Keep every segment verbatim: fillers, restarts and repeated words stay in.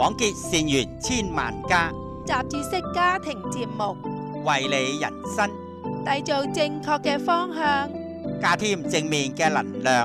廣結善緣千萬家， 雜誌式家庭節目， 為你人生締造正確嘅方向， 加添正面嘅能量。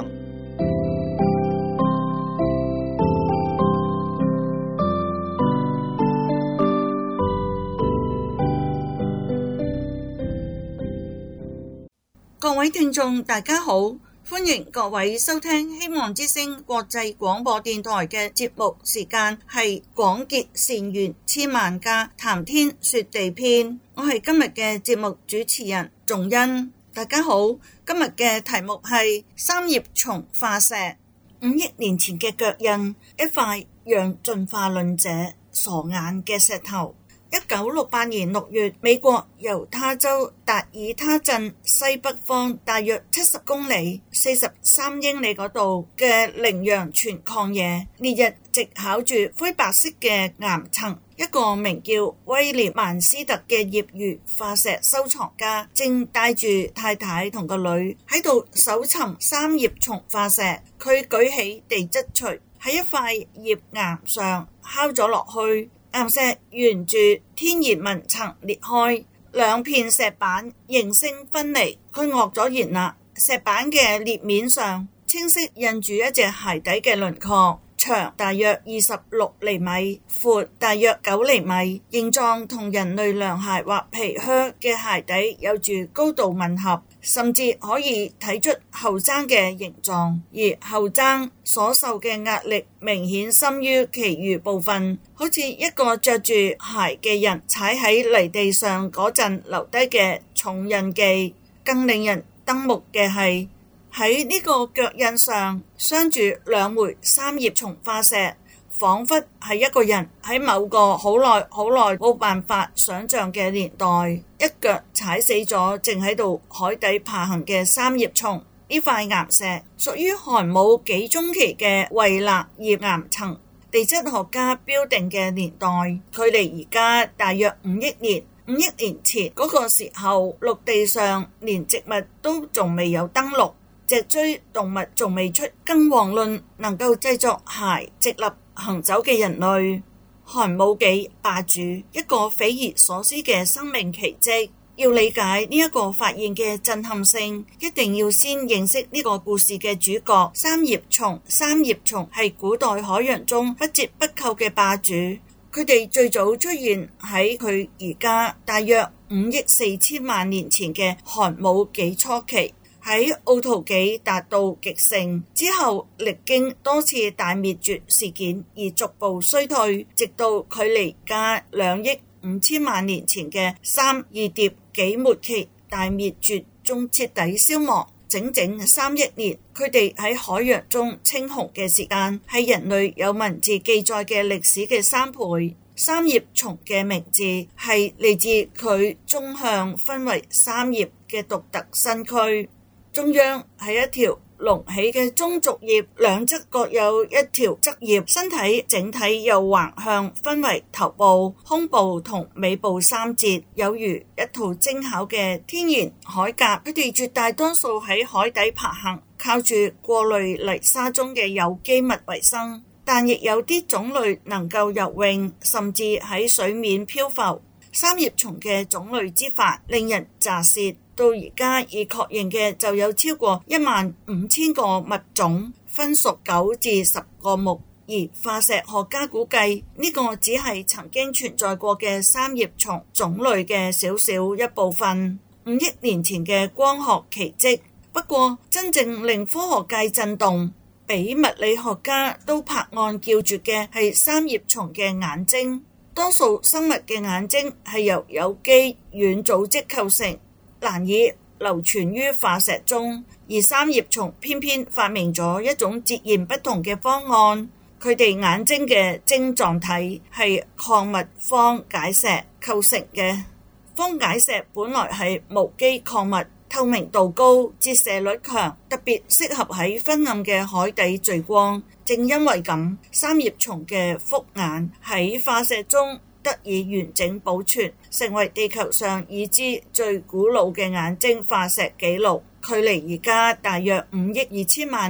各位聽眾大家好，歡迎各位收聽希望之聲國際廣播電台嘅節目，時間係廣結善緣千萬家，談天說地篇。我係今日嘅節目主持人仲恩。大家好，今日嘅題目係三葉蟲化石。五億年前嘅腳印，一塊讓進化論者傻眼嘅石頭。一九六八年六月，美國猶他州達爾他鎮西北方大約七十公里、四十三英里嗰度嘅羚羊泉曠野，烈日直烤住灰白色嘅岩層。一個名叫威廉曼斯特嘅業餘化石收藏家，正帶住太太同個女喺度搜尋三葉蟲化石。佢舉起地質錘喺一塊頁岩上敲咗落去。岩石沿住天然紋層裂開，兩片石板應聲分離。佢愕咗然啦，石板嘅裂面上清晰印住一隻鞋底嘅輪廓，長大約二十六厘米，闊大約九厘米，形狀同人類涼鞋或皮靴嘅鞋底有住高度吻合，甚至可以睇出後踭嘅形狀，而後踭所受嘅壓力明顯深於其餘部分，好似一個着住鞋嘅人踩喺泥地上嗰陣留低嘅重印記。更令人瞪目嘅係，喺呢個腳印上鑲住兩枚三葉蟲化石，彷彿係一個人喺某個好耐好耐冇辦法想像嘅年代，一腳踩死咗正喺度海底爬行嘅三葉蟲。呢塊岩石屬於寒武紀中期嘅惠勒葉岩層，地質學家標定嘅年代距離而家大約五億年。五億年前嗰個時候，陸地上連植物都仲未有登陸，脊椎動物仲未出，更遑論能夠製作鞋直立行走嘅人類。寒武紀霸主，一個匪夷所思嘅生命奇蹟。要理解呢一個發現嘅震撼性，一定要先認識呢個故事嘅主角三葉蟲。三葉蟲係古代海洋中不折不扣嘅霸主。佢哋最早出現喺佢而家大約五億四千萬年前嘅寒武紀初期，喺奧陶紀達到極盛之後，歷經多次大滅絕事件而逐步衰退，直到距離而家兩億五千萬年前嘅三二疊紀末期大滅絕中徹底消亡。整整三億年，佢哋喺海洋中稱雄嘅時間係人類有文字記載嘅歷史嘅三倍。三葉蟲嘅名字係嚟自佢縱向分為三葉嘅獨特身軀，中央係一條隆起嘅中軸葉，兩側各有一條側葉，身體整體又橫向分為頭部、胸部同尾部三節，有如一套精巧嘅天然鎧甲。佢哋絕大多數喺海底爬行，靠住過濾泥沙中嘅有機物為生，但亦有啲種類能夠游泳，甚至喺水面漂浮。三葉蟲嘅種類之繁令人咋舌，到而家已確認嘅就有超過一萬五千個物種，分屬九至十個目，而化石學家估計呢個只係曾經存在過嘅三葉蟲種類嘅少少一部分。五億年前嘅光學奇蹟。不過真正令科學界震動，比物理學家都拍案叫絕嘅係三葉蟲嘅眼睛。多數生物嘅眼睛係由有機軟組織構成，難以流傳於化石中，而三葉蟲偏偏發明咗一種截然不同嘅方案。佢哋眼睛嘅晶狀體係礦物方解石構成嘅。方解石本來係無機礦物，透明度高，折射率強，特別適合喺昏暗嘅海底聚光。正因為咁，三葉蟲嘅複眼喺化石中得以完整保存，成為地球上已知最古老嘅眼睛化石紀錄。距離而家大約五億二千萬年。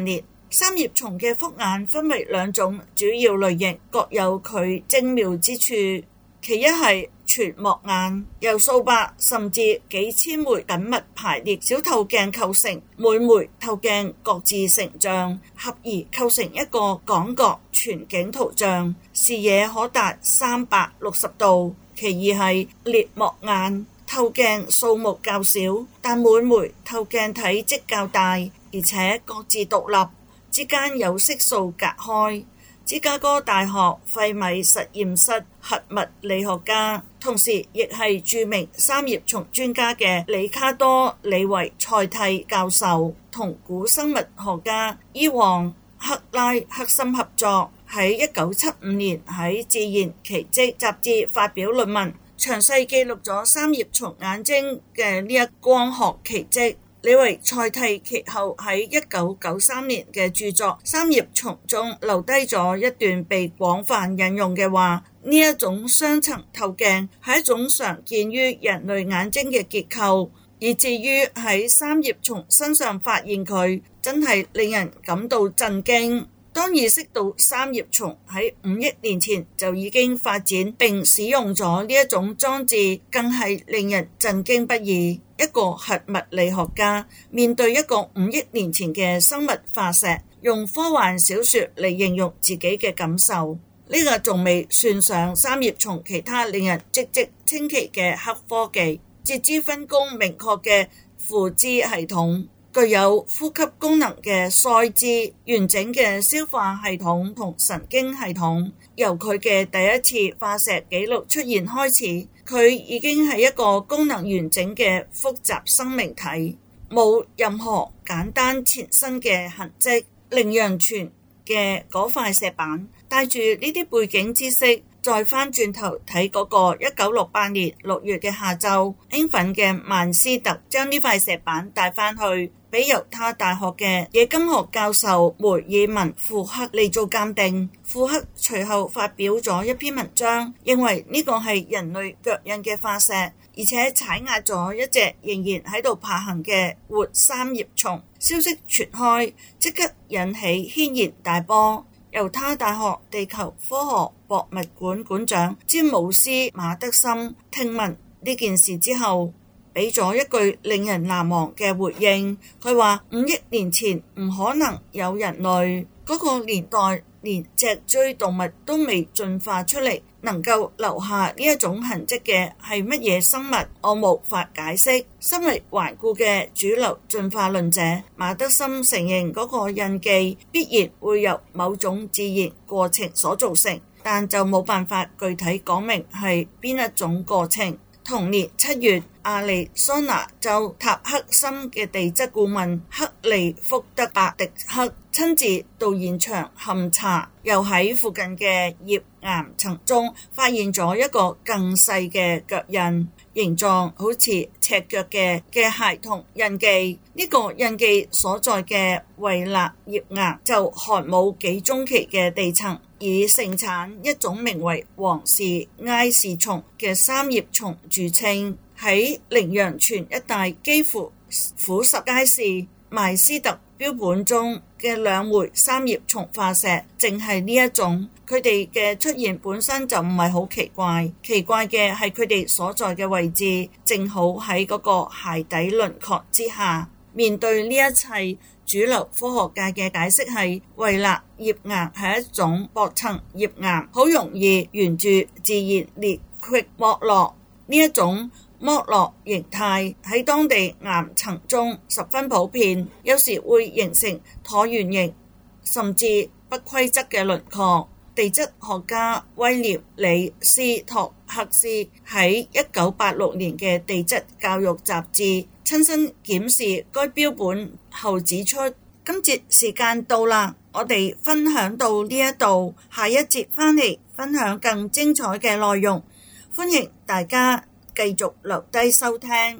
三葉蟲嘅複眼分為兩種主要類型，各有佢精妙之處。其一係全膜眼，由數百甚至幾千枚緊密排列小透鏡構成，每枚透鏡各自成像，合而構成一個廣角全景圖像，視野可達三百六十度。其二係裂膜眼，透鏡數目較少，但每枚透鏡體積較大，而且各自獨立，之間有色素隔開。芝加哥大學費米實驗室核物理學家，同時亦係著名三葉蟲專家嘅里卡多李維塞蒂教授，同古生物學家伊旺克拉克森合作，喺一九七五年喺《自然奇蹟》雜誌發表論文，詳細記錄咗三葉蟲眼睛嘅呢一光學奇蹟。李維塞蒂其後喺一九九三年嘅著作《三葉蟲》中留低咗一段被廣泛引用嘅話，呢一種雙層透鏡係一種常見於人類眼睛嘅結構，以至於喺三葉蟲身上發現佢，真係令人感到震驚。當意識到三葉蟲喺五億年前就已經發展並使用咗呢一種裝置，更係令人震驚不已。一個核物理學家面對一個五億年前嘅生物化石，用科幻小說嚟形容自己嘅感受，呢個仲未算上三葉蟲其他令人嘖嘖稱奇嘅黑科技，截肢分工明確嘅附肢系統，具有呼吸功能嘅腮肢，完整嘅消化系統同神經系統。由佢嘅第一次化石記錄出現開始，佢已經係一個功能完整嘅複雜生命體，冇任何簡單前身嘅痕跡。羚羊泉嘅嗰塊石板，帶住呢啲背景知識，再翻轉頭睇嗰個一九六八年六月嘅下晝，興奮嘅曼斯特將呢塊石板帶翻去，俾猶他大學嘅冶金學教授梅爾文庫克嚟做鑑定。庫克隨後發表咗一篇文章，認為呢個係人類腳印嘅化石，而且踩壓咗一隻仍然喺度爬行嘅活三葉蟲。消息傳開，即刻引起軒然大波。猶他大學地球科學博物館館長詹姆斯馬德森聽聞呢件事之後，俾咗一句令人難忘嘅回應。佢話五億年前唔可能有人類，嗰個年代連脊椎動物都未進化出嚟，能夠留下呢一種痕跡嘅係乜嘢生物，我無法解釋。身為頑固嘅主流進化論者，馬德森承認嗰個印記必然會由某種自然過程所造成，但就冇辦法具體講明係邊一種過程。同年七月，亞利桑那州塔克森嘅地質顧問克利福德伯迪克親自到現場勘查，又喺附近嘅頁岩層中發現咗一個更細嘅腳印，形狀好似赤腳嘅嘅孩童印記。呢、這個印記所在嘅維納頁岩就寒武紀中期嘅地層，以盛產一種名為黃氏埃氏蟲嘅三葉蟲著稱。喺羚羊泉一帶幾乎俯拾皆是，邁斯特標本中嘅兩枚三葉蟲化石正係呢一種。佢哋嘅出現本身就唔係好奇怪，奇怪嘅係佢哋所在嘅位置正好喺嗰個鞋底輪廓之下。面對呢一切，主流科學界嘅解釋係維納頁岩係一種薄層頁岩，好容易沿住自然裂隙剝落。呢一種剝落形態喺當地岩層中十分普遍，有時會形成橢圓形甚至不規則嘅輪廓。地質學家威廉里斯托克斯喺一九八六年嘅地質教育雜誌親身檢視該標本後指出，今節時間到啦，我哋分享到呢一度，下一節翻嚟分享更精彩嘅內容，歡迎大家繼續留低收聽。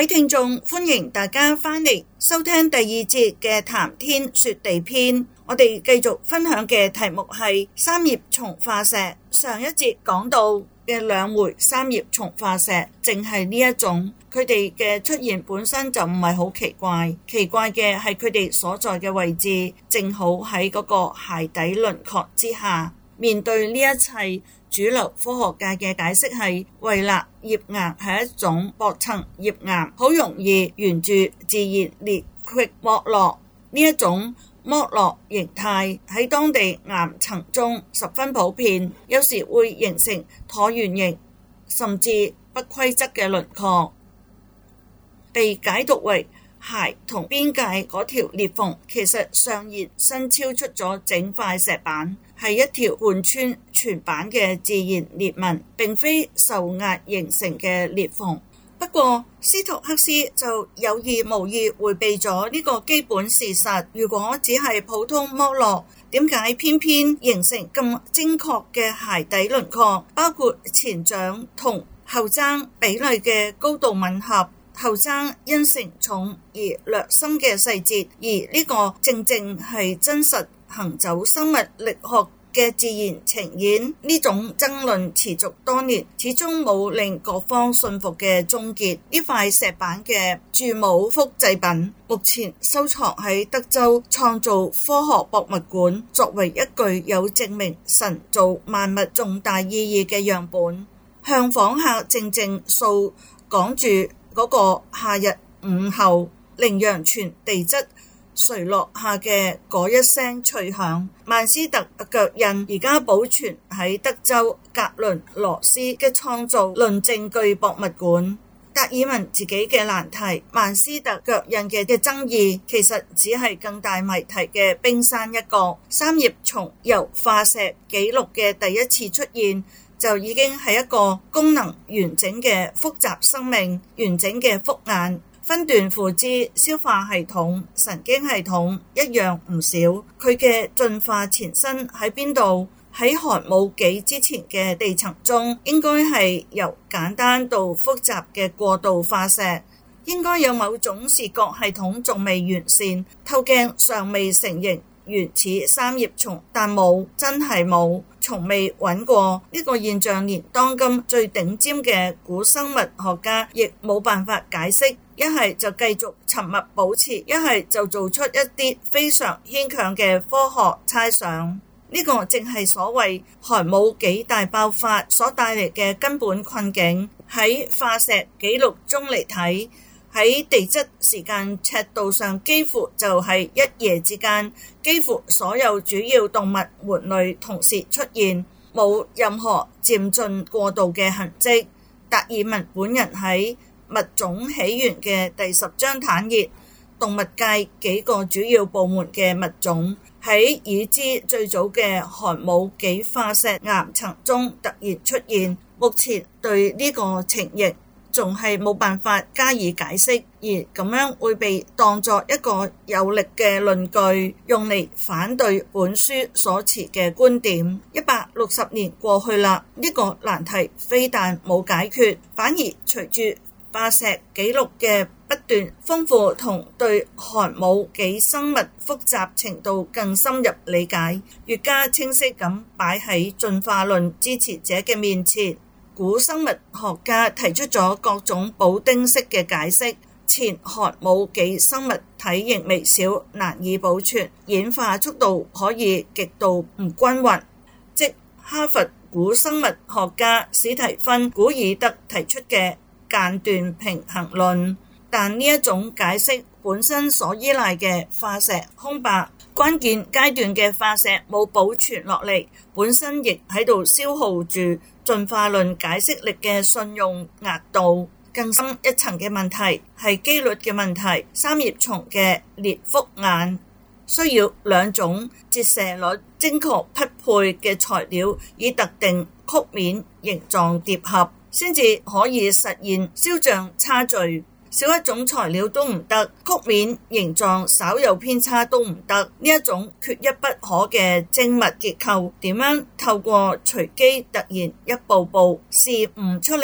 位聽眾，歡迎大家返嚟收聽第二節嘅談天說地篇。我哋繼續分享嘅題目係三葉蟲化石。上一節講到嘅兩枚三葉蟲化石，淨係呢一種，佢哋嘅出現本身就唔係好奇怪，奇怪嘅係佢哋所在嘅位置，正好喺嗰個鞋底輪廓之下。面對呢一切，主流科學界嘅解釋係維納葉岩係一種薄層葉岩，好容易沿住自然裂隙剝落。呢一種剝落形態喺當地岩層中十分普遍，有時會形成橢圓形甚至不規則嘅輪廓，被解讀為鞋同邊界嗰條裂縫其實上延伸超出咗整塊石板，係一條貫穿全板嘅自然裂紋，並非受壓形成嘅裂縫。不過斯圖克斯就有意無意迴避咗呢個基本事實。如果只係普通剝落，點解偏偏形成咁精確嘅鞋底輪廓，包括前掌同後踭比例嘅高度吻合，後踭因承重而略深嘅細節，而呢個正正係真實行走生物力學嘅自然呈現。呢種爭論持續多年，始終冇令各方信服嘅終結。呢塊石板嘅鑄模複製品目前收藏喺德州創造科學博物館，作為一具有證明神造萬物重大意義嘅樣本，向訪客靜靜訴講住嗰個夏日午後羚羊泉地質垂落下嘅嗰一聲脆響。曼斯特腳印而家保存喺德州格倫羅斯嘅創造論證據博物館。達爾文自己嘅難題，曼斯特腳印嘅嘅爭議，其實只係更大謎題嘅冰山一角。三葉蟲由化石記錄嘅第一次出現，就已經係一個功能完整嘅複雜生命，完整嘅複眼，分段附肢，消化系統、神經系統一樣唔少。佢嘅進化前身喺邊度？喺寒武紀之前嘅地層中，應該係由簡單到複雜嘅過渡化石，應該有某種視覺系統仲未完善，透鏡尚未成形原始三葉蟲，但冇，真係冇，從未揾過。呢個現象連當今最頂尖嘅古生物學家亦冇辦法解釋，一係就繼續沉默保持，一係就做出一啲非常牽強嘅科學猜想。呢個正係所謂寒武紀大爆發所帶嚟嘅根本困境。喺化石記錄中嚟睇，喺地質時間尺度上，幾乎就係一夜之間，幾乎所有主要動物門類同時出現，冇任何漸進過渡嘅痕跡。達爾文本人喺物種起源嘅第十章坦言，動物界幾個主要部門嘅物種喺已知最早嘅寒武紀化石岩層中突然出現。目前對呢個情形仲係冇辦法加以解釋，而咁樣會被當作一個有力嘅論據，用嚟反對本書所持嘅觀點。一百六十年過去啦，呢個難題非但冇解決，反而隨住化石記錄嘅不斷豐富同對寒武紀生物複雜程度更深入理解，越加清晰咁擺喺進化論支持者嘅面前。古生物學家提出咗各種補丁式嘅解釋。前寒武紀生物體型微小，難以保存，演化速度可以極度唔均勻，即哈佛古生物學家史提芬古爾德提出嘅間斷平衡論。但呢一種解釋本身所依賴嘅化石空白，關鍵階段嘅化石冇保存落嚟，本身亦喺度消耗住進化論解釋力嘅信用額度。更深一層嘅問題係機率嘅問題。三葉蟲嘅裂複眼需要兩種折射率精確匹配嘅材料，以特定曲面形狀疊合，先至可以實現肖像差距。少一種材料都唔得，曲面形狀稍有偏差都唔得。呢一種缺一不可嘅精密結構，點樣透過隨機突然一步步試悟出嚟？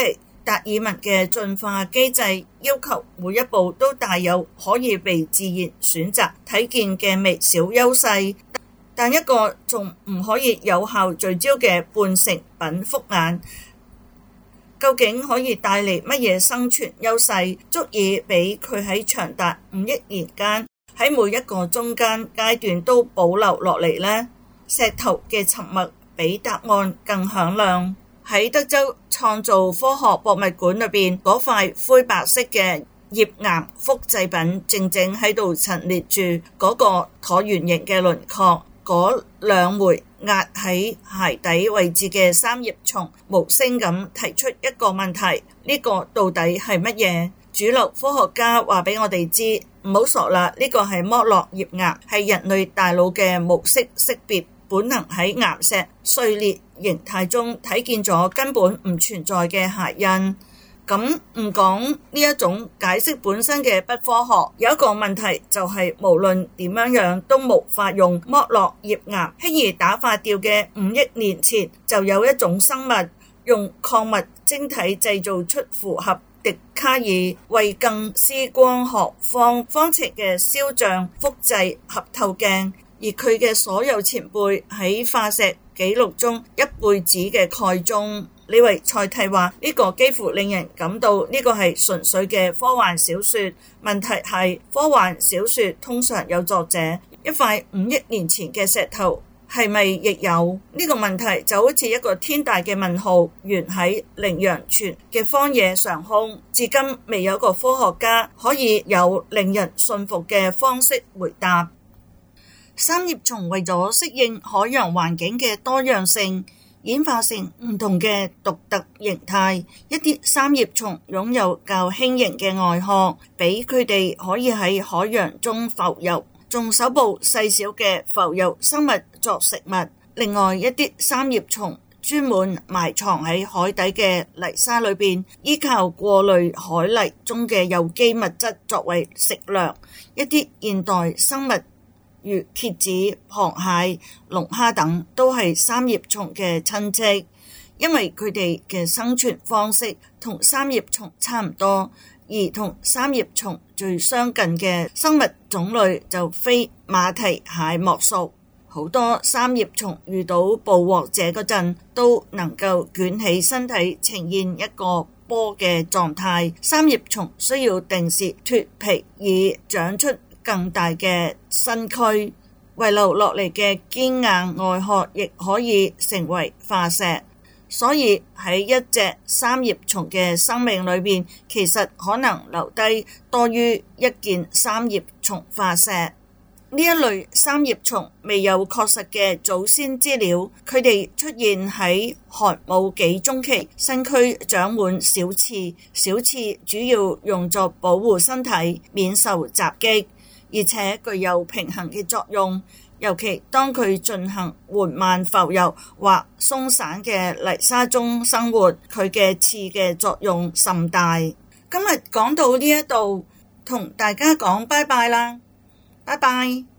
達爾文嘅進化機制要求每一步都帶有可以被自然選擇睇見嘅微小優勢，但一個仲唔可以有效聚焦嘅半成品複眼，究竟可以帶嚟乜嘢生存優勢，足以俾佢喺長達五億年間喺每一個中間階段都保留落嚟呢？石頭嘅沉默比答案更響亮。喺德州創造科學博物館裏邊，嗰塊灰白色嘅頁岩複製品靜靜喺度陳列住嗰個橢圓形嘅輪廓。嗰兩枚壓喺鞋底位置嘅三葉蟲無聲咁提出一個問題：呢個到底係乜嘢？主流科學家話俾我哋知，唔好傻啦，呢個係剝落頁岩，係人類大腦嘅模式識別本能喺岩石碎裂形態中睇見咗根本唔存在嘅鞋印。咁唔講呢一種解釋本身嘅不科學，有一個問題就係無論點樣樣都無法用剝落頁岩輕易打發掉嘅五億年前就有一種生物用礦物晶體製造出符合笛卡爾為更斯光學方方程嘅肖像複製合透鏡，而佢嘅所有前輩喺化石記錄中一輩子嘅蓋中。李維塞蒂話呢個幾乎令人感到呢個係純粹嘅科幻小說。問題係科幻小說通常有作者，一塊五億年前嘅石頭係咪亦有？呢個問題就好似一個天大嘅問號懸喺羚羊泉嘅荒野上空，至今未有個科學家可以有令人信服嘅方式回答。三葉蟲為咗適應海洋環境嘅多樣性，演化成唔同嘅獨特形態。一啲三葉蟲擁有較輕盈嘅外殼，俾佢哋可以喺海洋中浮游，仲手捕細小嘅浮游生物作食物。另外一啲三葉蟲專門埋藏喺海底嘅泥沙裏邊，依靠過濾海泥中嘅有機物質作為食糧。一啲現代生物如蠍子、螃蟹、龍蝦等都係三葉蟲嘅親戚，因為佢哋嘅生存方式同三葉蟲差唔多，而同三葉蟲最相近嘅生物種類就非馬蹄蟹莫屬。好多三葉蟲遇到捕獲者嗰陣都能夠捲起身體呈現一個波嘅狀態。三葉蟲需要定時脫皮以長出更大嘅身軀，遺留落嚟嘅堅硬外殼亦可以成為化石。所以喺一隻三葉蟲嘅生命裏邊，其實可能留低多於一件三葉蟲化石。呢一類三葉蟲未有確實嘅祖先資料，佢哋出現喺寒武紀中期，身軀長滿小刺，小刺主要用作保護身體免受襲擊，而且具有平衡嘅作用，尤其當佢進行緩慢浮游或鬆散嘅泥沙中生活，佢嘅刺嘅作用甚大。今日講到呢一度，同大家講拜拜啦，拜拜。